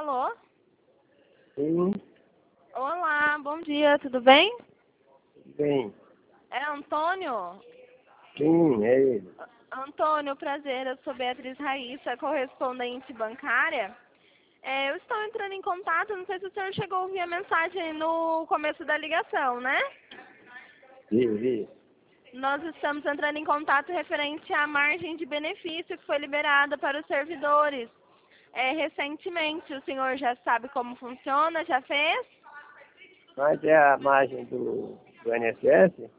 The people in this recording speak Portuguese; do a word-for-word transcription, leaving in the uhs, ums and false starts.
Alô? Sim, Olá, bom dia, tudo bem? bem. É Antônio? Sim, é ele. Antônio, prazer, eu sou Beatriz Raíssa, correspondente bancária. É, eu estou entrando em contato, não sei se o senhor chegou a ouvir a mensagem no começo da ligação, né? Vi, vi. Nós estamos entrando em contato referente à margem de benefício que foi liberada para os servidores. É, recentemente, o senhor já sabe como funciona, já fez? Mas é a margem do, do I N S S?